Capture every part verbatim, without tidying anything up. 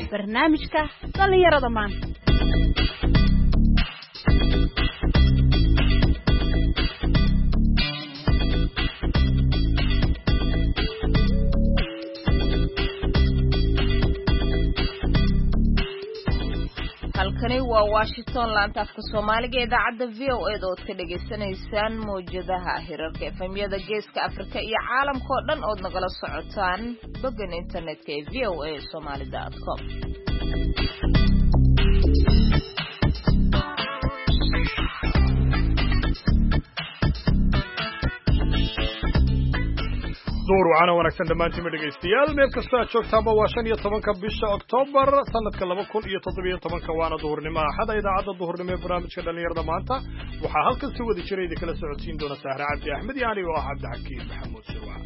barnaamijka dhalinyarada maanta. halkani waa Washington laanta afka Soomaaliga idaacada V O A oo ka dhageysanaysaan mowjadaha hirarka F M-yada Geeska Afrika iyo caalamka oo dhan oo nagala socotaan boggan internetka ee v o a somali dot com. دور وعنا ونكسن دمانتي مدقيستيال ميل كستا joogtaaba waa shan iyo tobanka bisha October sanadka laba kun iyo toddoba iyo toban waana duhurnimo axad idaacada duhurnimo ee barnaamijka dhalinyarada maanta waxa halkan si wada jiray kala socodsiin doona Sahra Cabdi Axmed iyo aniga oo ah Cabdi Xakiim Maxamuud Sirwa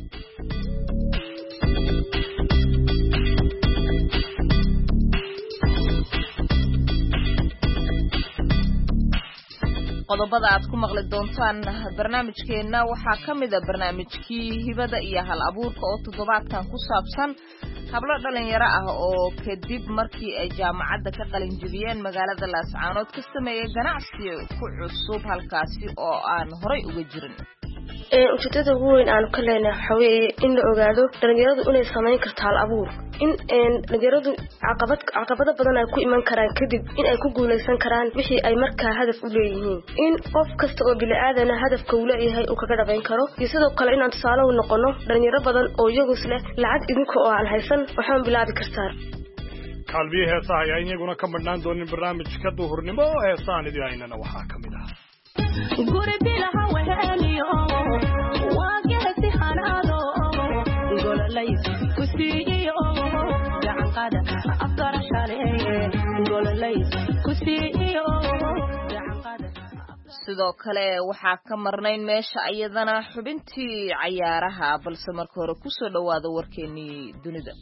qodobada aad ku maqli doontaan barnaamijkeena waxaa kamid ah barnaamijkii hibada iyo hal abuurka oo toddobaadkan ku saabsan hablo dhalinyaro ah oo kadib markii ay jaamacadda ka qalin jabiyeen magaalada Laascaanood ka sameeyay ganacsi ku cusub halkaasi oo aan horay uga jirin. ee ujeedada ugu weyn aan ka leenahay waxa weeye in la ogaado dhalinyaradu inay sameyn karto hal abuur in een dhalinyaradu caqabad caqabado badan ay ku iman karaan kadib in ay ku guuleysan karaan wixii ay markaa hadaf u leeyihiin in qof kasta oo bini'aadana hadafka uu leeyahay uu kaga dhabeyn karo iyo sidoo kale inaan tusaale u noqono dhalinyaro badan oo iyagu isla lacag idinka oo aan haysan waxaan bilaabi kartaa qalbiga heesaha ayaa iyaguna ka madnaan doonin barnaamijka duhurnimo heesaanidii aynana waxaa kamid ah guri bilaha weheliyo waa geesi hanaado gololays ku siiyo gacanqada afkar shaleeye gololays ku siiyo gacanqada sidoo kale waxaa ka marnayn meesha ayadana xubintii cayaaraha balse marka hore ku soo dhawaada warkeenii dunida.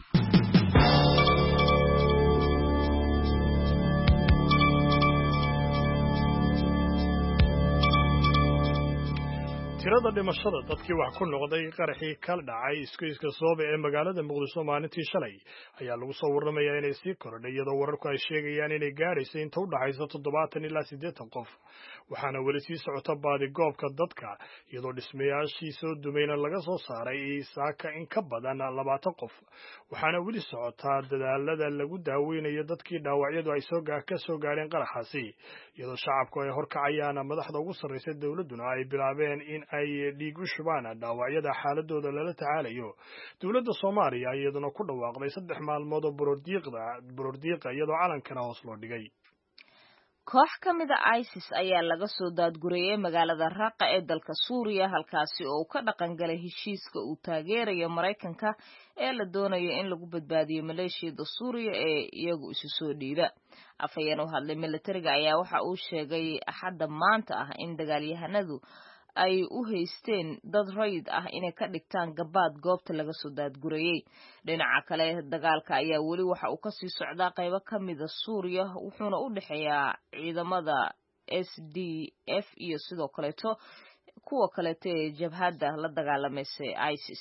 tirada dhimashada dadkii wax ku noqday qaraxii ka dhacay iskiiska Soobe ee magaalada Muqdisho maalintii shalay ayaa lagu soo warramayaa inay sii kordhay iyadoo wararku ay sheegayaan inay gaarayso inta u dhaxaysa toddobaatan ilaa siddeetan qof waxaana weli sii socota baadi goobka dadka iyadoo dhismayaashii soo dumayna laga soo saaray saaka in ka badan labaatan qof waxaana weli socota dadaalada lagu daaweynayo dadkii dhaawacyadu ay soo gaar ka soo gaareen qaraxaasi iyadoo shacabku ay horkacayaan madaxda ugu sarreysay dawladuna ay bilaabeen in ay dhiig u shubaan dhaawacyada xaaladooda lala tacaalayo dawladda Soomaaliya iyaduna ku dhawaaqday saddex maalmood oo borordiiqda borordiiqa iyadoo calankana hoos loo dhigay. koox kamid ah ISIS ayaa laga soo daadgurayay magaalada Raqqa ee dalka Suuriya halkaasi oo ka dhaqan galay heshiiska uu taageerayo Mareykanka ee la doonayo in lagu badbaadiyo maleeshiyada Suuriya ee iyagu isu soo dhiiba. afayeen u hadlay militariga ayaa waxa uu sheegay axadda maanta ah in dagaalyahanadu ay u haysteen dad rayid ah inay ka dhigtaan gabaad goobta laga soo daadgurayay. dhinaca kale dagaalka ayaa weli waxa uu ka sii socdaa qaybo kamid ah Suuriya wuxuuna u dhaxeeyaa ciidamada S D F iyo sidoo kaleeto kuwa kaleeto ee jabhadda la dagaalamaysa ISIS.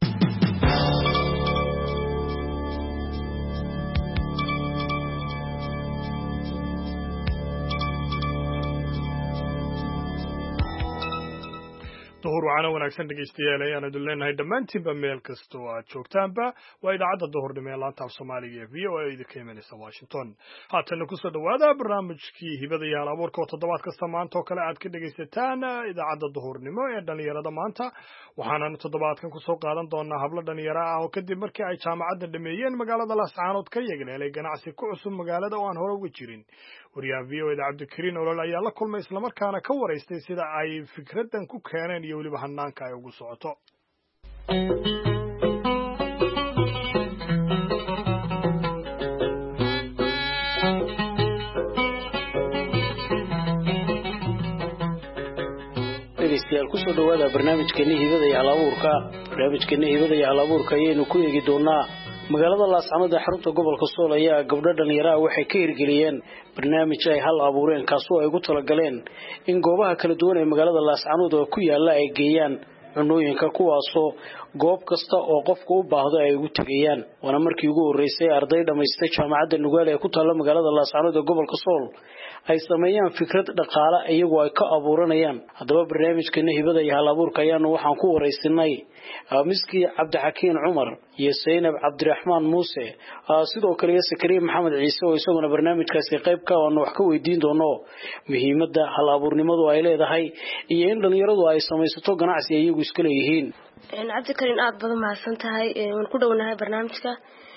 duhur waana wanaagsan dhageystayaal ayaan idin leenahay dhammaantiinba meel kasta oo aad joogtaanba waa idaacadda duhurnimo ee laanta af Soomaaliga ee V O A idinka imanaysa Washington haatan ku soo dhawaada barnaamijkii hibada iyo hal abuurka oo toddobaad kasta maanta oo kale aad ka dhageysataan idaacadda duhurnimo ee dhalinyarada maanta waxaana toddobaadkan ku soo qaadan doonaa hablo dhalinyaro ah oo kadib markii ay jaamacadda dhameeyeen magaalada Laascaanood ka yeegleelay ganacsi ku cusub magaalada oo aan hore uga jirin wariyaha V O A Cabdikariin Olol ayaa la kulmay isla markaana ka wareystay sida ay fikradan ku keeneen iyo waliba hanaanka ay ugu socoto. dhegeystayaal ku soo dhawaada barnaamijkeena hibada iyo hal abuurka barnaamijkeena hibada iyo hal abuurka ayaynu ku eegi doonaa magaalada Laascaanood ee xarunta gobolka Sool ayaa gabdho dhalinyaro ah waxay ka hirgeliyeen barnaamij ay hal abuureen kaasoo ay ugu talagaleen in goobaha kala duwan ee magaalada Laascaanood oo ku yaala ay geeyaan cunooyinka kuwaasoo goob kasta oo qofku u baahdo ay ugu tagayaan waana markii ugu horeysay arday dhamaystay jaamacadda Nugaal ee ku taalla magaalada Laascaanood ee gobolka Sool ay sameeyaan fikrad dhaqaale iyagoo ay ka abuuranayaan hadaba barnaamijkeena hibada iyo hal-abuurka ayaanu waxaan ku wareysinay miski Cabdixakiin Cumar iyo Saynab Cabdiraxmaan Muuse sidoo kale Sakariya Maxamed Ciise oo isaguna barnaamijkaasi qayb ka ah wax ka weydiin doono muhiimadda hal-abuurnimadu ay leedahay iyo in dhalinyaradu ay samaysato ganacsi iyagu iska leeyihiin Cabdikariin aad badan mahadsan tahay waan ku dhawanahay barnaamijka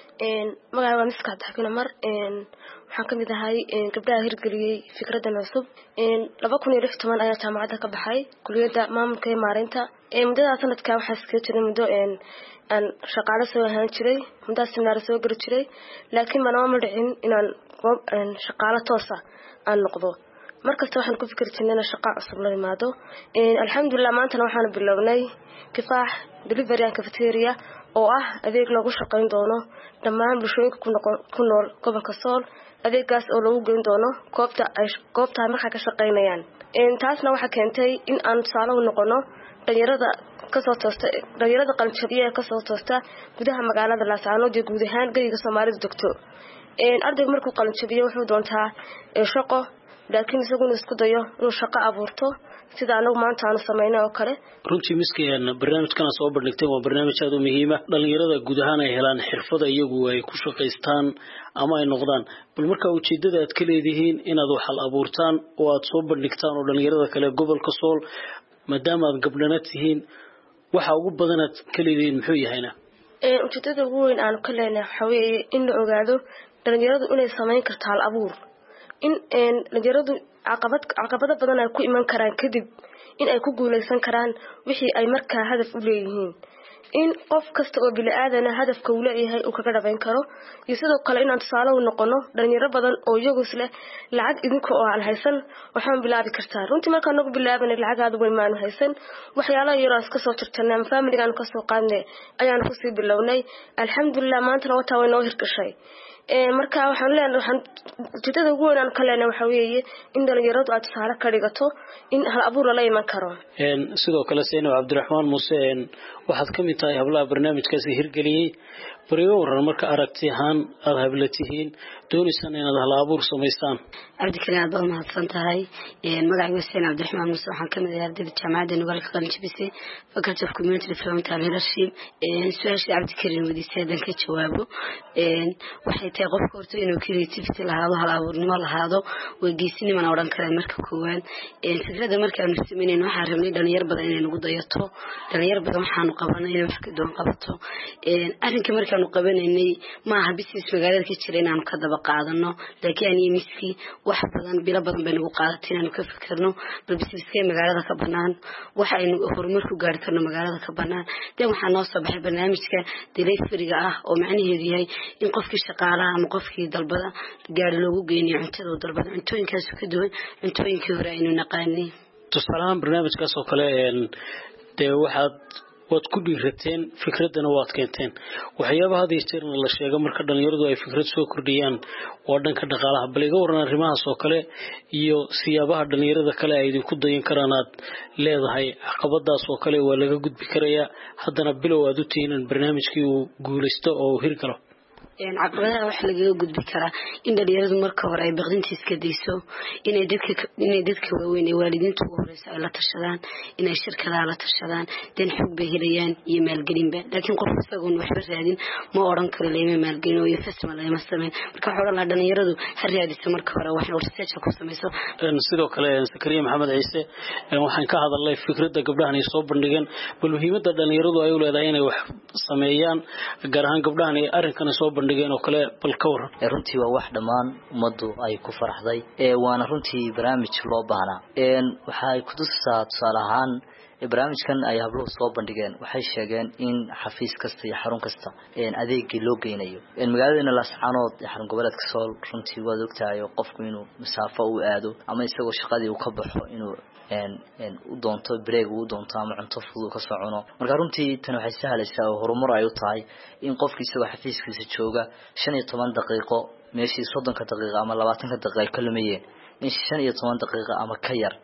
magaca waa miska Cabdixakiin Cumar waxaan kamid ahay gabdhaha hirgeliyay fikradan cusub laba kun iyo lix iyo toban ayaa jaamacadda ka baxay kulliyadda maamulka iyo maareynta muddada sanadka waxaa iska jiray muddo aan shaqaale soo ahaan jiray muddo seminar soo gari jiray laakiin ma ma dhicin inaan shaqaale toos ah aan noqdo markasta waxaan ku fikir jirnay in shaqo cusub la yimaado alxamdulillah maanta waxaan bilownay kifaax delivery and cafeteria oo ah adeeg lagu shaqeyn doono dhammaan bulshooyinka ku nool gobolka Sool adeegaas oo lagu geyn doono goobta ay goobta marka ka shaqeynayaan in taasna waxa keentay in aan tusaale u noqono dhalinyarada ka soo toosta dhalinyarada qalbiga ka soo toosta gudaha magaalada Laascaanood iyo guud ahaan gariga Soomaalidu degto in arday markuu qalbiga wuxuu doontaa shaqo laakiin isaguna isku dayo inuu shaqo abuurto sida anagu maanta aan sameeyno oo kale runtii miskeen barnaamijkan soo bandhigtay waa barnaamij aad u muhiim ah dhalinyarada guud ahaan ay helaan xirfado iyagu ay ku shaqeystaan ama ay noqdaan bal marka ujeedada aad ka leedihiin inaad wax hal abuurtaan oo aad soo bandhigtaan oo dhalinyarada kale gobolka Sool maadaama aad gabdhana tihiin waxa ugu badan aad ka leedihiin muxuu yahayna ee ujeedada ugu weyn aan ka leenahay waxa weeye in la ogaado dhalinyaradu inay sameyn karto hal abuur in dhalinyaradu caqabad caqabado badan ay ku iman karaan kadib in ay ku guuleysan karaan wixii ay markaa hadaf u leeyihiin in qof kasta oo bini'aadana hadafka uu leeyahay uu kaga dhabeyn karo iyo sidoo kale inaan tusaale u noqono dhalinyaro badan oo iyagu isla lacag idinka oo aan haysan waxaan bilaabi kartaa runtii markaan nagu bilaabanay lacag aad u weyn maan haysan waxyaalaha yar oo iska soo tirtirnay ama familigan ka soo qaadnay ayaan ku sii bilownay alxamdulillah maanta wata way noo hirgashay ee marka waxaan leenahay waxaan ujeedada ugu weyn aan ka leenahay waxa weeye in dhalinyaradu aad tusaale ka dhigato in hal abuur la iman karo een sidoo kale Saynab Cabdiraxmaan Muuse waxaad ka mid tahay hablaha barnaamijkaasi hirgeliyay bariyo waran marka aragti ahaan aad hablatihiin doonaysan inaad hal abuur sameystaan Cabdikariin aad ma hadsan tahay een magacayga Saynab Cabdiraxmaan Muuse waxaan ka mid ahay ardayda jaamacadda Nugaal ka qalinjibisay faculty of community development and leadership een su'aasha Cabdikariin wadiisay dan ka jawaabo een waxay tahay qofka horta inuu creativity lahaado hal abuurnimo lahaado way geesinimo aan oran karaa marka koowaad een fikrada markaan sameeyeen waxaan rabnay dhalinyar badan inay nagu dayato dhalinyar badan waxaan u qabanay inay wax ka doon qabato een arrinka markaan u qabanaynay ma aha business magaalada ka jira inaan ka daba qaadano laakiin ay miski wax badan bila badan bay nagu qaadatay inaan ka fikirno bal businesska magaalada ka banaan waxa ay horumar ku gaari karno magaalada ka banaan dee waxaan noo soo baxay barnaamijka delivery-ga ah oo macnaheedu yahay in qofkii shaqaalaha ama qofkii dalbada gaari loogu geeyo cuntada dalbada cuntooyinkaas ka duwan cuntooyinkii hore aynu naqaanay tusalahan barnaamijkaas oo kale een dee waxaad waad ku dhiirateen fikradana waad keenteen waxyaabaha hadii jirna la sheego marka dhalinyaradu ay fikrad soo kordhiyaan oo dhanka dhaqaalaha bal iga waran arrimahaas oo kale iyo siyaabaha dhalinyarada kale ay idinku dayin karaan aad leedahay caqabadaas oo kale waa laga gudbi karayaa haddana bilow aad u tihiin barnaamijkii uu guuleysto oo hirgalo een caqabadaha wax laga gudbi karaa in dhalinyaradu marka hore ay baqdintiis ka deyso inay dadka inay dadka waaweyn ee waalidiintu ugu horeysa ay la tashadaan inay shirkadaha la tashadaan dan xog bay helayaan iyo maalgelinba laakiin qof isagoon waxba raadin ma oran karo leema maalgelin iyo fasma leema sameyn marka xoolo la dhalinyaradu har raadisa marka hore wax research ku sameyso sidoo kale Sakariya Maxamed Ciise waxaan ka hadalnay fikradda gabdhahan ay soo bandhigeen bal muhiimadda dhalinyaradu ay u leedahay inay wax sameeyaan gaar ahaan gabdhahan ay arrinkan soo bandhigeen oo kale bal ka waran runtii waa wax dhamaan umadu ay ku faraxday ee waana runtii barnaamij loo baahnaa een waxa ay ku tusaa tusaale ahaan barnaamijkan ay habluhu soo bandhigeen waxay sheegeen in xafiis kasta iyo xarun kasta een adeegii loo geynayo in magaalada Laascaanood ee xarun goboleedka Sool runtii waad ogtahay qofku inuu masaafo u aado ama isagoo shaqadii uu ka baxo inuu een een u doonto break uu doonto ama cunto fudud ka soo cuno marka runtii tan waxay sahlaysaa oo horumar ay u tahay in qofkii isagoo xafiiskiisa jooga shan iyo toban daqiiqo meeshii soddon daqiiqo ama labaatan daqiiqo ay ka lumayeen in shan iyo toban daqiiqo ama ka yar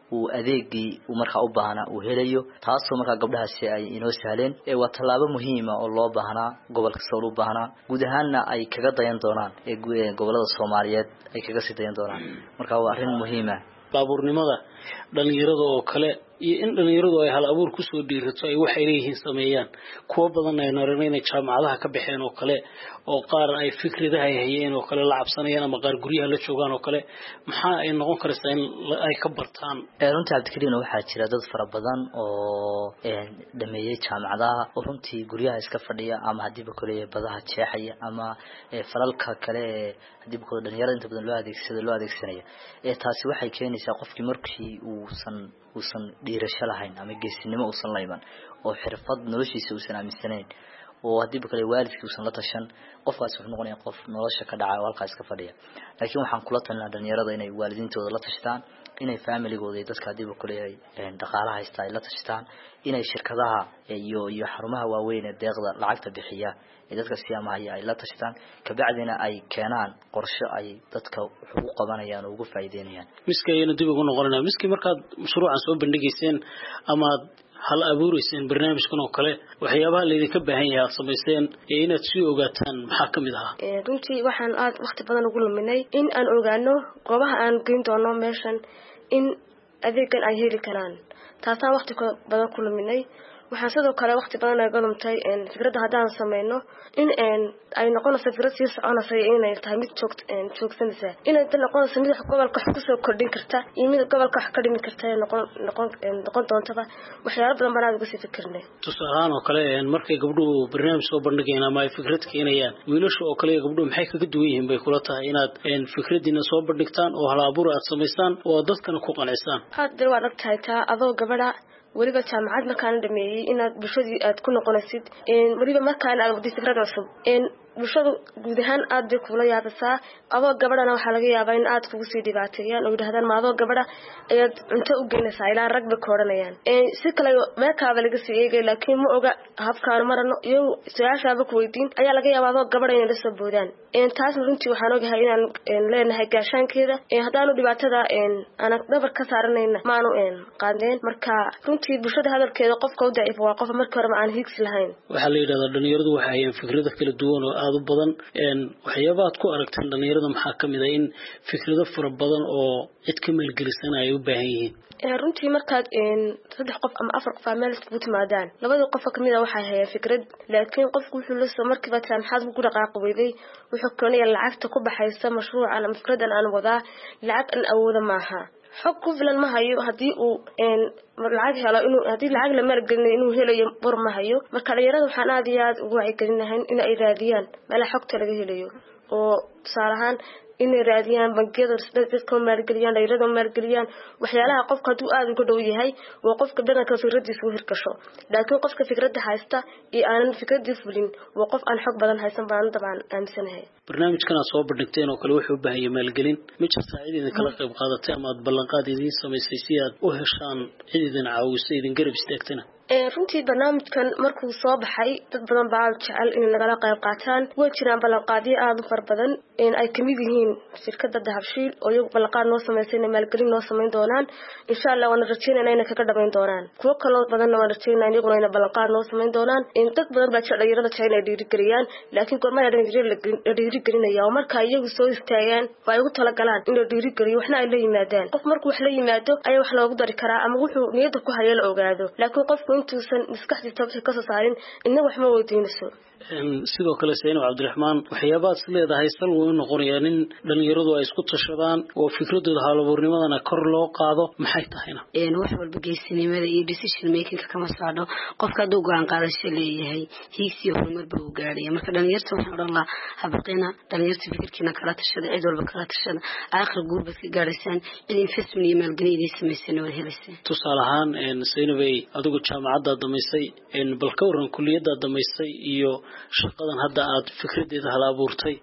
uu adeegii uu markaa u baahnaa uu helayo taasoo markaa gabdhahaasi ay inoo sahleen ee waa tallaabo muhiima oo loo baahnaa gobolka Sool u baahnaa guud ahaanna ay kaga dayan doonaan ee gobolada Soomaaliyeed ay kaga sii dayan doonaan marka waa arrin muhiim ah baabuurnimada dhalinyarada oo kale iyo in dhalinyaradu ay hal abuur ku soo dhiirato ay waxay leeyihiin sameeyaan kuwa badan ay naranayna jaamacadaha ka baxeen oo kale oo qaar ay fikradaha ay hayeen oo kale la cabsanayaan ama qaar guryaha la joogaan oo kale maxaa ay noqon karaysaa in ay ka bartaan runtii Cabdikariin waxaa jira dad fara badan oo dhameeyay jaamacadaha oo runtii guryaha iska fadhiya ama hadiiba kale badaha jeexaya ama falalka kale hadiiba kale dhalinyarada inta badan loo adeegsado loo adeegsanaya ee taasi waxay keenaysaa qofkii markii uu san uusan dhiirasho lahayn ama geesinimo uusan layman oo xirfad noloshiisa uusan aaminsanayn oo hadii kale waalidkii uusan la tashan qofkaas wuxuu noqonayaa qof nolosha ka dhacay oo halkaas ka fadhiya laakiin waxaan kula talinayaa dhalinyarada inay waalidiintooda la tashtaan inay familygooda iyo dadka hadii kale ay dhaqaalaha haystaan ay la tashtaan inay shirkadaha iyo iyo xarumaha waaweyn ee deeqda lacagta bixiya ee dadka siyaamaha ay la tashtaan ka bacdina ay keenaan qorshe ay dadka wax u qabanayaan oo ugu faa'iideynayaan miskayna dib ugu noqonayna miski markaad mashruucan soo bandhigayseen ama hal abuuriseen barnaamijkan oo kale waxyaabaha la idinka baahan yahay aad samayseen ee inaad sii ogaataan maxaa ka mid ah ee runtii waxaan aad waqti badan ugu luminay in aan ogaano goobaha aan geyn doono meeshan in adeegan ay heli karaan taasaan waqti badan ku luminay waxaan sidoo kale waqti badan ay galumtay in fikradda hadaan sameeyno in ay noqonayso fikrad sii soconaysa inay tahay mid joogto joogsanaysa inay noqonayso mid gobolka wax ku soo kordhin karta iyo mid gobolka wax ka dhimi karta noqon noqon noqon doonta waxyaalo badan baan uga sii fikirnay tusaalahan oo kale markay gabdhuhu barnaamij soo bandhigeen ama ay fikrad keenayaan wiilasha oo kale gabdhuhu maxay kaga duwan yihiin bay kula tahay inaad fikradiina soo bandhigtaan oo hal abuur aad samaysaan oo dadkana ku qanacsan hadda waa dhagtahay taa adoo gabadha waliba jaamacad markaan dhameeyay inaad bulshadii aad ku noqonaysid in waliba markaan aad wadi fikrad cusub in bulshadu guud ahaan aad bay kula yaabasaa adoo gabadhana waxaa laga yaabaa in aad kugu sii dhibaateeyaan oo yidhahdaan ma adoo gabadha ayaad cunto u geynaysaa ilaa rag bay ka odhanayaan si kale meekaaba laga sii eegay laakiin ma oga habkaan marano iyo su-aashaaba ku weydiin ayaa laga yaabaa adoo gabadha inay la soo boodaan taasna runtii waxaan ogahay inaan leenahay gaashaankeeda haddaanu dhibaatada aan dhabar ka saaranayna maanu qaadeen marka runtii bulshada hadalkeeda qofka u daciif waa qof markii hore aan higsi lahayn waxaa la yidhahdaa dhalinyaradu waxay hayeen fikrado kala duwan oo aad u badan waxyaabaha aad ku aragtaan dhalinyarada maxaa ka mid ah in fikrado fara badan oo cid ka maalgelisan ay u baahan yihiin runtii markaad saddex qof ama afar qof meel isku timaadaan labada qof kamid ah waxay hayeen fikrad laakiin qofku wuxuu la soo markiiba taan maxaad ku dhaqaaqo weyday wuxuu keenay lacagta ku baxaysa mashruucan ama fikradan aan wadaa lacag aan awoodo maaha xog ku filan ma hayo hadii uu een lacag helo inuu hadii lacag la maalgelinayo inuu helayo bor ma hayo marka dhalinyarada waxaan aad iyo aad ugu wacyigelinahay in ay raadiyaan meel xogta laga helayo oo tusaalahaan in ay raadiyaan bangiyada dadka maalgeliyaan dhalinyarada maalgeliyaan waxyaalaha qofka haduu aad uga dhow yahay waa qofka dhaqanka fikradiisa u hirgasho laakiin qofka fikradda haysta iyo aan fikradiisa fulin waa qof aan xog badan haysan baan dabcan aaminsanahay barnaamijkan aad soo bandhigteen oo kale wuxuu u baahan yahay maalgelin ma jirta cid idin kala qayb qaadatay ama aad ballanqaad idin samaysay si aad u heshaan cid idin caawisay idin garab istaagtana runtii barnaamijkan markuu soo baxay dad badan baa jecel in nagala qayb qaataan way jiraan ballanqaadyo aad u far badan in ay kamid yihiin shirkadda Dahabshiil oo iyagu ballanqaad noo sameeyay maalgelin noo sameyn doonaan insha Allah waan rajaynaynaa inay kaga dhameyn doonaan kuwa kale badan waan rajaynaynaa iyaguna inay ballanqaad noo sameyn doonaan in dad badan baa jecel yarada jecel inay dhiirigeliyaan laakiin goorma ay dhiirigelinayaan oo marka iyagu soo istaagaan waa ugu tala galaan in la dhiirigeliyo waxna ay la yimaadaan qof markuu wax la yimaado ayaa wax loogu dari karaa ama wuxuu niyada ku hayo la ogaado laakiin qofku intuusan maskaxdiisa wixii ka soo saarin inna wax ma weydiinayso sidoo kale Sayno Cabdiraxmaan waxyaabaad leedahay sal weyn noqonayaan in dhalinyaradu ay isku tashadaan oo fikradooda hal-abuurnimadana kor loo qaado maxay tahayna een wax walba geesinimada iyo decision making kama saado qofka duu go'aan qaadasho leeyahay hiigsi horumar buu gaaraya marka dhalinyarta waxaan oran lahaa habaqina dhalinyarta fikirkiina kala tashada cid walba kala tashada aakhir guurbad ka gaaraysan in investment iyo maalgelin ay sameeyaan oo helaysan tusaale ahaan een Sayno bay adigu jaamacadda dhamaysay een balka waran kulliyadda dhamaysay iyo shaqadan hadda aad fikradeeda hal abuurtay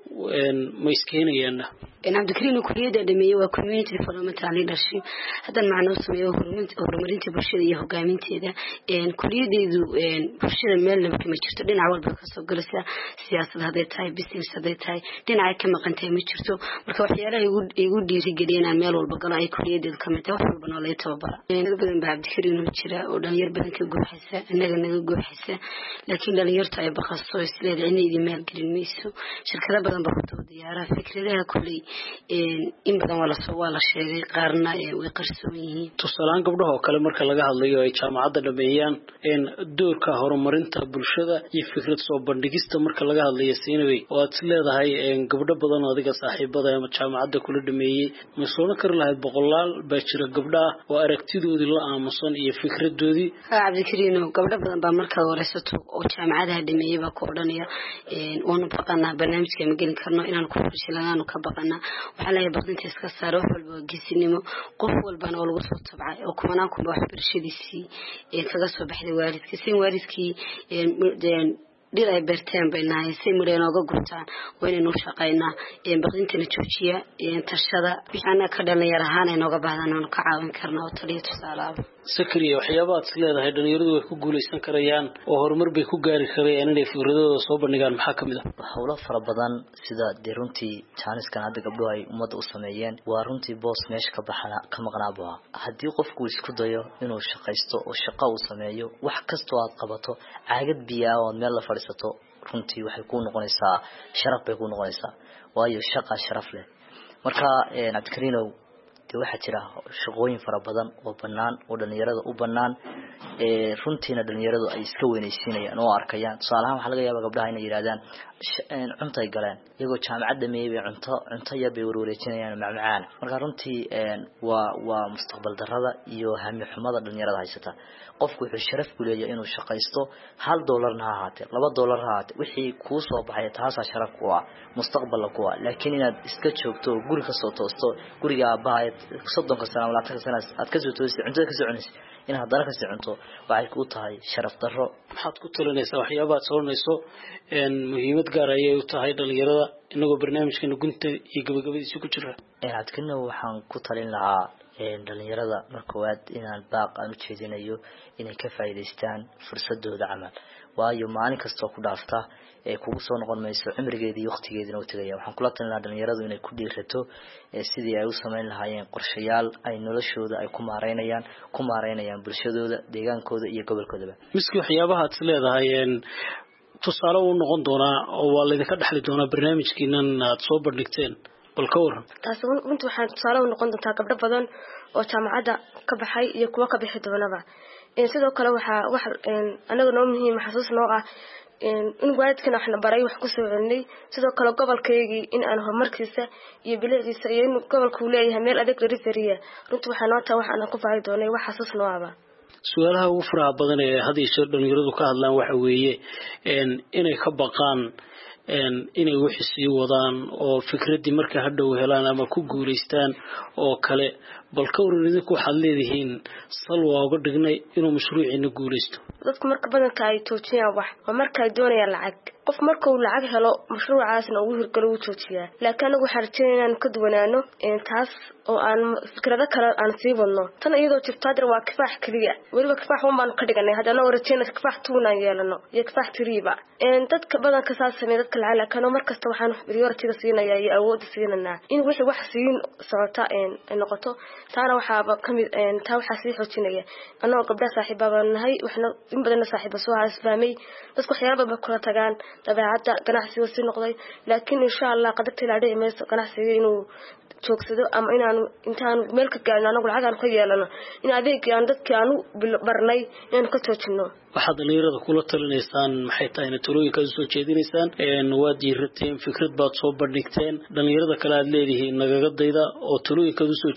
ma iskeenayaan عبد الكريم كلية دمية وكوميونتي ديفلوبمنت ليدرشيب هذا المعنى سميه هرمونتي برشلية هجامينتي ده إن كلية دي إن برشلية مال لما كم يشتري دين عوال بالقصة جلسة سياسة هذا تاي بيسيس هذا تاي دين عاي كم قنتي مشتري مركب حياله يقول يقول دي رجالين المال والبقرة أي كلية دي كم توفر بنا لا يتوبرا يعني بدن بعد الكريم وشراء ولا يربنا كجو حسة النجا نجا جو حسة لكن لا يرتعي بخصوص يسلي عني دي مال قرين ميسو شركة بدن بخطو ديارة فكرة لها كلي in badan wala soo wala sheegay qaarna ee way qarsoon yihiin tusalaan gabdhaha oo kale marka laga hadlayo ay jaamacadda dhameeyaan in doorka horumarinta bulshada iyo fikrad soo bandhigista marka laga hadlayo siinay oo aad leedahay in gabdho badan oo adiga saaxiibada ama jaamacadda kula dhameeyay mas'uul ka lahayd boqolaal baa jira gabdhaha oo aragtidoodii la aamusan iyo fikradoodii Cabdikariino gabdho badan baa marka waraysato oo jaamacadaha dhameeyay baa ku odhanaya in oo baqana barnaamijka ma gelin karno inaan ku fashilanaano ka baqana وعلى يبغين تسكسر روح والجسنيمو قف والبنا والوصف تبعه وكمانكم بواحد برشيدسي كجسوا بحد وارد كسين وارد كي يعني دير أي برتين بيننا يسمى لنا وقطعان وين نوشقينا بغين تنتوشيا ترشدا بيشانا كدنا يرهانا نوقبهنا نقعاون كرنا وطريق تسالاب سكري وحيابات سلادة هيدا يردوا يكون ليسان كريان وهرمر بيكون جاري كريان اللي في ردود صوب نقال محاكم ده حولا فربضان سيدا ديرونتي تشانس كان عندك قبلها أمد أسميين وارونتي بوس ماش كبحنا كمغنابها هدي قفكو يسكدايو إنه شقيستو وشقا أسميو وحكستو عقبتو عاقد بيا وميلا فريستو runtii waxay ku noqonaysaa sharaf bay ku noqonaysaa waayo shaqa sharaf leh marka ee Cabdikariinow de waxa jira shaqooyin fara badan oo banaan oo dhalinyarada u banaan ee runtiina dhalinyaradu ay iska weynaysiinayaan oo arkayaan tusaalahan waxa laga yaabaa gabdhaha inay yiraahdaan cunto ay galeen iyagoo jaamacad dhameeyay cunto cunto yar bay wareejinayaan macmacaan marka runtii waa waa mustaqbal darrada iyo hami xumada dhalinyarada haysata qofku wuxuu sharaf ku leeyahay inuu shaqaysto hal dollarna ha ahaatee laba dollar ha ahaatee wixii ku soo baxay taas sharaf ku ah mustaqbal ku ah laakiin inaad iska joogto guri ka soo toosto guriga aabaha soddon ka sano labaatan sano aad ka soo toostay cuntada ka soo cunaysid in hadana ka soo cunto waxay ku tahay sharaf darro maxaad ku talinaysaa waxyaabaad soonayso in muhiimad gaar ah ay u tahay dhalinyarada inagoo barnaamijkan gunta iyo gabagabadiisa ku jira ee adkana waxaan ku talin lahaa in dhalinyarada marka waad inaan baaq aan u jeedinayo inay ka faa'iideystaan fursadooda amal waayo maalin kasta ku dhaafta ee kugu soo noqon mayso cimrigeedii iyo waqtigeedina uu tagaya waxaan kula talinayaa dhalinyaradu inay ku dhiirato sidii ay u sameyn lahaayeen qorshayaal ay noloshooda ay ku maareynayaan ku maareynayaan bulshadooda deegaankooda iyo gobolkooda miski waxyaabaha aad leedahay in tusaale uu noqon doona oo waa la idinka dhaxli doona barnaamijkiinan aad soo bandhigteen bal ka waran taas runtii waxaan tusaale u noqon doontaa gabdho badan oo jaamacadda ka baxay iyo kuwa ka bixi doonaba in sidoo kale waxa wax anaga noo muhiim xasuus noo ah in waalidkana waxna baray wax ku soo celinay sidoo kale gobolkeygii in aan horumarkiisa iyo bilicdiisa iyo in gobolku leeyahay meel adeeg riferiya runtii waxaa noo taa waxaan ku faa'iido doonay wax xasuus noo ah su'aalaha ugu faraha badan ee hadiisho dhalinyaradu ka hadlaan waxa weeye inay ka baqaan inay wixii sii wadaan oo fikradii marka hadhow helaan ama ku guuleystaan oo kale bal ka waran idinku waxaad leedihiin sal waa uga dhignay inuu mashruuciina guuleysto dadku marka badanka ay toojiyaan wax waa marka ay doonayaan lacag qof marka uu lacag helo mashruucaasna uu hirgalo uu toojiyaa laakiin anagu waxaan rajaynaynaa inaan ka duwanaano taas oo aan fikrado kale aan sii wadno tan iyadoo jirto hadda waa kifaax kaliya weliba kifaax wan baan ka dhiganay haddana oo rajaynaa kifaax tuunaan yeelano iyo kifaax tiriiba dadka badanka saas sameeya dadka lacag laakiin markasta waxaan priority siinayaa iyo awood siinanaa in wixii wax siin socota ay noqoto taana waxaaba kamid taa waxaa sii xoojinaya anoo gabdhaha saaxiibaba nahay waxna in badan saaxiibo soo haasfaamay dadku waxyaabo badan kula tagaan dabeecadda ganacsiga si noqday laakiin insha Allah qadarta ilaa dhici mayso ganacsiga inuu joogsado ama inaan intaan meel ka gaarno anagu lacag aan ka yeelano in adeeg aan dadkii aan u barnay inaan ka joojino waxaad dhalinyarada kula talinaysaan maxay tahay in talooyinkaad soo jeedinaysaan een waad diirateen fikrad baad soo bandhigteen dhalinyarada kale aad leedihiin nagaga dayda oo talooyinkaad soo jeedinaysaan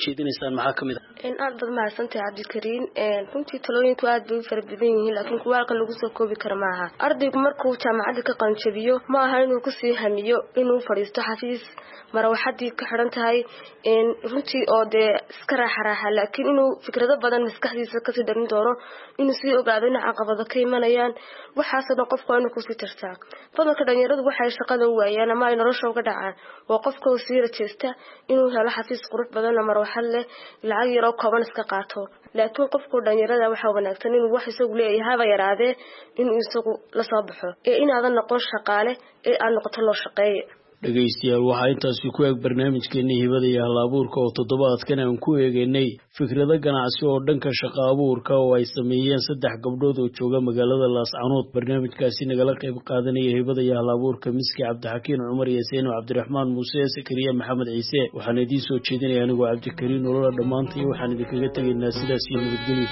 jeedisaan maxaa ka mid in aad bad mahadsantahay cabdikariin runtii talooyinku aad bay u fara badan yihiin laakiin kuwa halkan lagu soo koobi karo maaha ardaygu markuu jaamacadda ka qalinjabiyo ma aha inuu kusii hamiyo inuu fadhiisto xafiis marawaxadii ka xiran tahay runtii oo dee iska raaxa raaxa laakiin inuu fikrado badan maskaxdiisa kasii darin doono inuu sii ogaado in caqabado ka imanayaan waxaasoo dhan qofku waa inuu kusii tartaa badanka dhalinyaradu waxay shaqada u waayaan ama ay nolosha uga dhacaan waa qofka uu sii rajeesta inuu helo xafiis qurux badan oo marawaxad leh lacag yaroo kooban iska qaato laakiin qofku dhalinyarada waxaa wanaagsan inuu wax isagu leeyahay haba yaraadee inuu isagu la soo baxo ee inaadan noqon shaqaale ee aad noqoto loo shaqeeye dhegaystayaal waxaa intaasi ku eeg barnaamijkeennii hibada iyo hal abuurka oo toddobaadkan aan ku eegaynay fikrado ganacsi oo dhanka shaqo abuurka oo ay sameeyeen saddex gabdhood oo jooga magaalada laascanood barnaamijkaasi nagala qayb qaadanaya hibada iyo hal abuurka miski cabdixakiin cumar iyo seeno cabdiraxmaan muuse sakariya maxamed ciise waxaan idiin soo jeedinaya anigoo cabdikariin nolola dhammaantay waxaan idinkaga tegaynaa sidaas iyo nabadgelyo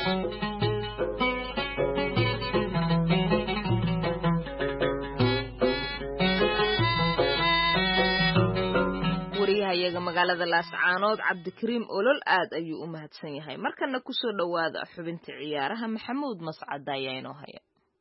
iyaga magaalada laascaanood cabdikariim olol aad ayuu u mahadsan yahay markana kusoo dhawaada xubinta ciyaaraha maxamuud mascad ayaa inoo haya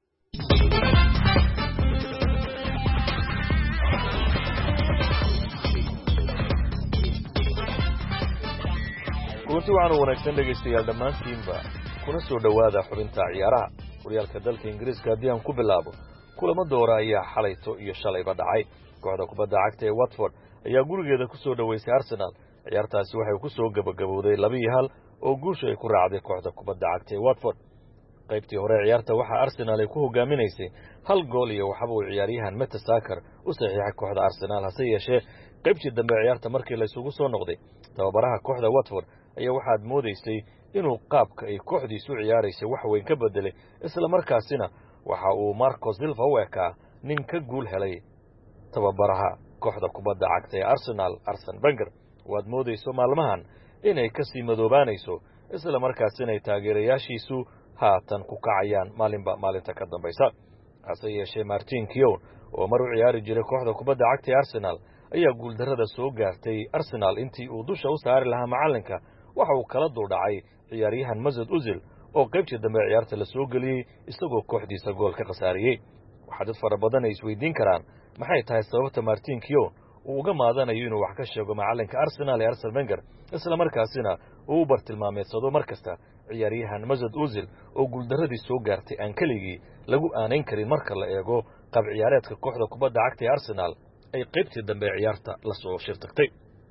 kulanti waxaanu wanaagsan dhegaystayaal dhammaantiinba kuna soo dhowaada xubinta ciyaaraha horyaalka dalka ingiriiska haddii aan ku bilaabo kulamo doora ayaa xalayto iyo shalayba dhacay kooxda kubadda cagta ee watford ayaa gurigeeda ku soo dhoweysay arsenal ciyaartaasi waxay ku soo gabagabowday laba iyo hal oo guusha ay ku raacday kooxda kubadda cagta ee watford qaybtii hore ciyaarta waxaa arsenal ay ku hogaaminaysay hal gool iyo waxba uu ciyaaryahan Mertesacker u saxiixay kooxda arsenal hase yeeshee qaybtii dambe ciyaarta markii la isugu soo noqday tababaraha kooxda watford ayaa waxaad moodaysay inuu qaabka ay kooxdiisu ciyaaraysay wax weyn ka bedelay isla markaasina waxa uu Marco Silva u ekaa nin ka guul helay tababaraha kooxda kubadda cagta ee Arsenal Arsene Wenger waad moodayso maalmahan inay ka sii madoobaanayso isla markaasina ay taageerayaashiisu haatan ku kacayaan maalinba maalinta ka dambaysa hase yeeshee Martin Keown oo mar u ciyaari jiray kooxda kubadda cagta ee Arsenal ayaa guuldarrada soo gaartay Arsenal intii uu dusha u saari lahaa macalinka waxa uu kala duldhacay ciyaaryahan Mesut Ozil oo qaybtii dambe ciyaarta la soo geliyay isagoo kooxdiisa gool ka qasaariyay waxa dad fara badan ay isweydiin karaan maxay tahay sababta Martin Keown uu uga maadanayo inuu wax ka sheego macalinka Arsenal ee Arsene Wenger isla markaasina uu bartilmaameedsado markasta ciyaaryahan Mesut Ozil oo guuldarradii soo gaartay aan kaligii lagu aanayn karin marka la eego qab ciyaareedka kooxda kubadda cagta ee Arsenal ay qaybtii dambe ciyaarta la soo shirtagtay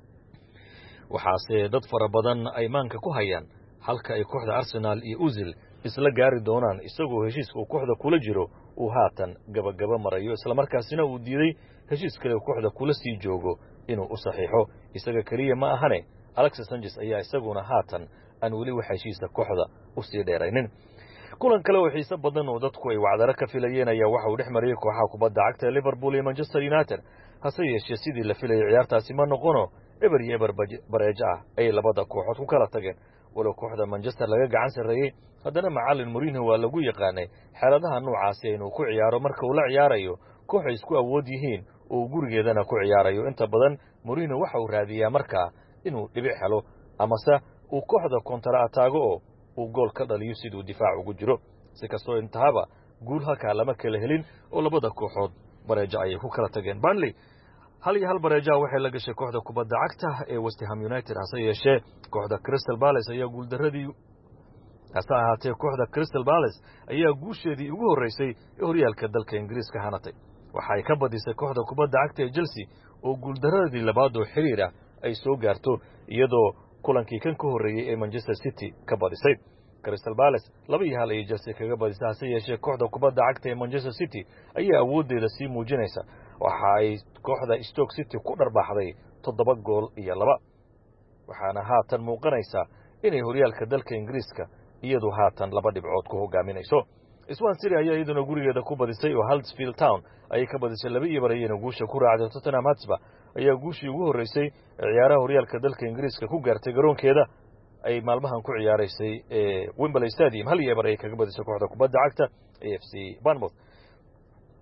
waxaase dad fara badan ay maanka ku hayaan halka ay kooxda Arsenal iyo Ozil isla gaari doonaan isagoo heshiiska uu kooxda kula jiro uu haatan gabagaba marayo isla markaasina uu diiday heshiis kale kooxda kula sii joogo inuu u saxiixo isaga kaliya ma ahane Alexis Sanchez ayaa isaguna haatan aan weli wax heshiisa kooxda u sii dheeraynin kulan kale oo xiiso badan oo dadku ay wacdaro ka filayeen ayaa waxa uu dhex mariyay kooxaha kubadda cagta Liverpool iyo Manchester United hase yeeshee sidii la filayay ciyaartaasi ma noqono eber iyo eber bareejo ah ay labada kooxood ku kala tageen walow kooxda Manchester laga gacan sareeyay haddana macallin Mourinho waa lagu yaqaanay xeeladaha noocaasi inuu ku ciyaaro marka uu la ciyaarayo koox ay isku awood yihiin oo gurigeedana ku ciyaarayo inta badan Mourinho waxa uu raadiyaa markaa inuu dhibic helo amase uu kooxda kontra ataago oo uu gool ka dhaliyo siduu difaac ugu jiro si kastoo intahaba guul halkaa lama kala helin oo labada kooxood bareejo ayay ku kala tageen Burnley hal iyo hal bareejaha waxay la gashay kooxda kubadda cagta ee West Ham United hase yeeshee kooxda Crystal Palace ayaa guuldarradii hase ahaatee kooxda Crystal Palace ayaa guusheedii ugu horeysay ee horyaalka dalka Ingiriiska hanatay waxa ay ka badisay kooxda kubadda cagta ee Chelsea oo guuldarradii labaad oo xiriir ah ay soo gaarto iyadoo kulankii kan ka horeeyay ee Manchester City ka badisay Crystal Palace laba iyo hal ay Chelsea kaga badisay hase yeeshee kooxda kubadda cagta ee Manchester City ayaa awoodeeda sii muujinaysa waxa ay kooxda Stoke City ku dharbaxday toddoba gool iyo laba waxaana haatan muuqanaysa inay horyaalka dalka Ingiriiska iyadu haatan laba dhibcood ku hogaaminayso Swansea City ayaa iyaduna gurigeeda ku badisay oo Huddersfield Town ayay ka badisay laba iyo barayeen guusha ku raacday Tottenham Hotspur ayaa guushii ugu horeysay ciyaaraha horyaalka dalka Ingiriiska ku gaartay garoonkeeda ay maalmahan ku ciyaaraysay ee Wembley Stadium hal iyo bar ay kaga badisay kooxda kubadda cagta A F C Bournemouth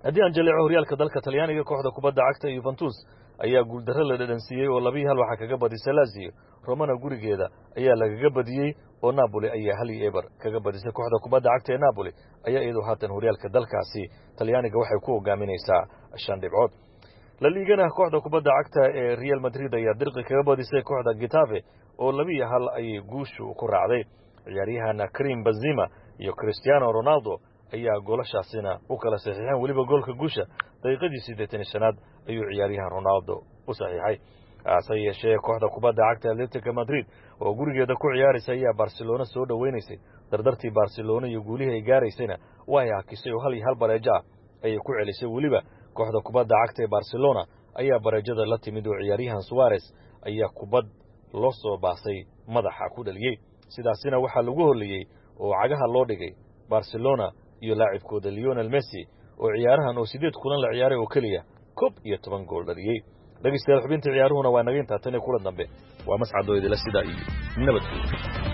haddii aan jaleeco horyaalka dalka talyaaniga kooxda kubadda cagta Juventus ayaa guuldarro la dhadhansiiyey oo labiyi hal waxaa kaga badisay Lazio. Romana gurigeeda ayaa lagaga badiyey oo Napoli ayaa hal iyo eber kaga badisay. Kooxda kubadda cagta ee Napoli ayaa iyadoo haatan horyaalka dalkaasi talyaaniga waxay ku hogaaminaysaa shan dhibcood. La Ligana kooxda kubadda cagta ee Real Madrid ayaa dirqi kaga badisay kooxda Getafe oo labiyi hal ayay guushu ku raacday. ciyaaryahanna Karim Benzema iyo Cristiano Ronaldo ayaa goolashaasina u kala saxiixeen. weliba goolka guusha daqiiqadii siddeetan iyo shanaad ayuu ciyaaryahan Ronaldo u saxiixay. hase yeeshee kooxda kubadda cagta Atletico Madrid oo gurigeeda ku ciyaaraysa ayaa Barcelona soo dhaweynaysay. dardartii Barcelona iyo guulihii ay gaaraysayna way hakisay oo hal iyo hal bareejo ah ayay ku celisay. weliba kooxda kubadda cagta ee Barcelona ayaa bareejada la timid oo ciyaaryahan Suarez ayaa kubad loo soo baasay madaxa ku dhaliyay. sidaasina waxaa lagu horleeyay oo cagaha loo dhigay Barcelona iyo laacibkooda Lionel Messi oo ciyaarahan oo sideed kulan la ciyaaray oo kaliya koob iyo toban gool dhaliyay. dhageystayaal xubinta ciyaaruhuna waa naga intaa tan kulan dambe waa mascad oo idila sida iyo nabadgelyo.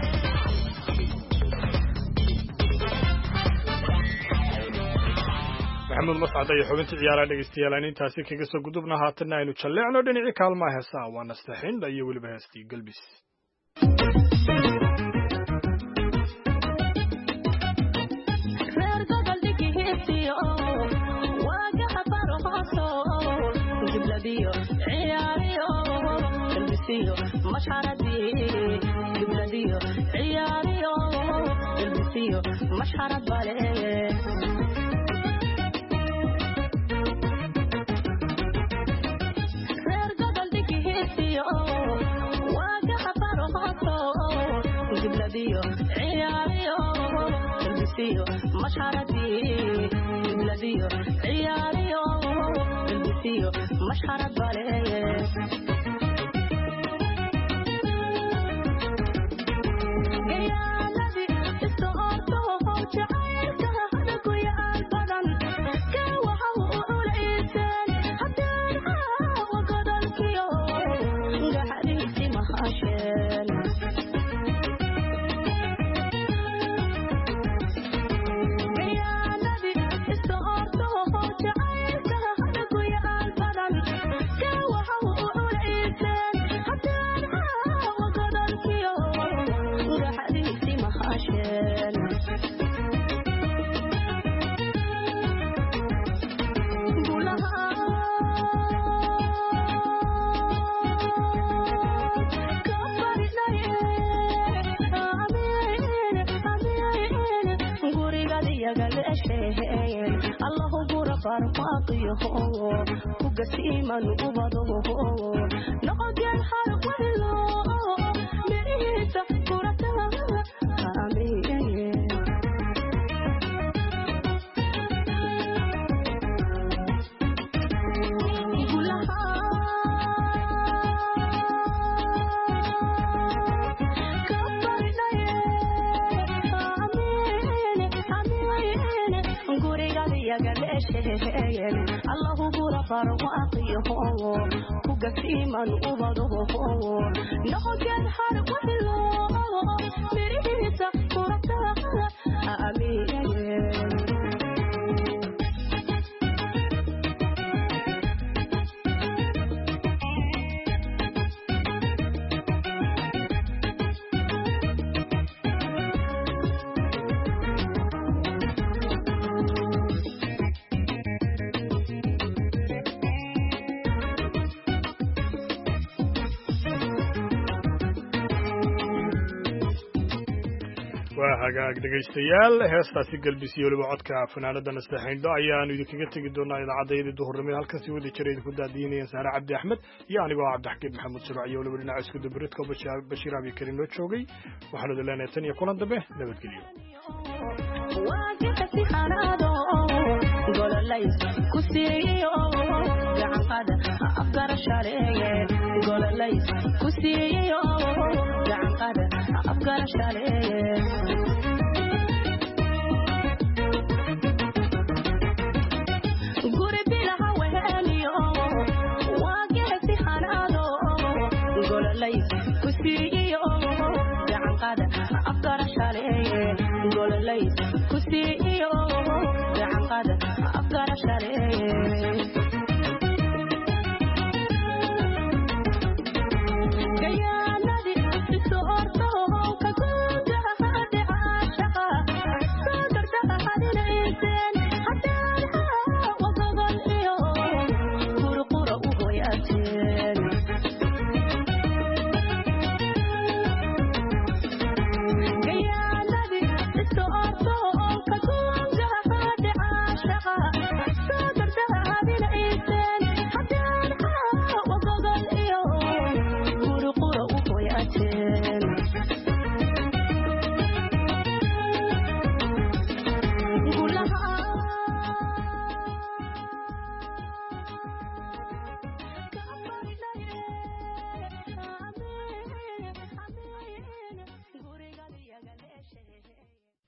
maxamed mascad iyo xubinta ciyaaraha dhegeystayaal aan intaasi kaga soo gudubna haatanna aynu jalleecno dhinacii kaalmaha heesaha waa nastaxin iyo weliba heestii galbis. مشحرة بالي خير قبل ديكي هيسيو واقع فرغاطو جبلة ديو عياريو البسيو مشحرة دي جبلة ديو عياريو البسيو مشحرة بالي الله غرفر فاقيه وقسيما وبضه نقد الحرق ولو مريسة كرتها آمين الله غرفر واقيه وقسيما وبضه نقد الحرق ولو مريسة كرتها آمين waa hagaag dhegaystayaal heestaasi galbisiyo weliba codka fanaanada nastaxindho ayaanu idinkaga tegi doonaa idaacaddaydii duhurnimo halkan si wada jira idinku daadiinayeen saare cabdi axmed iyo anigoo cabdixakiin maxamuud shuruuc iyo weliba dhinaca isku dabaridka bashiir abi karim noo joogay waxaanu idin leenahay tan iyo kulan dambe nabadgelyo أفكار شاليه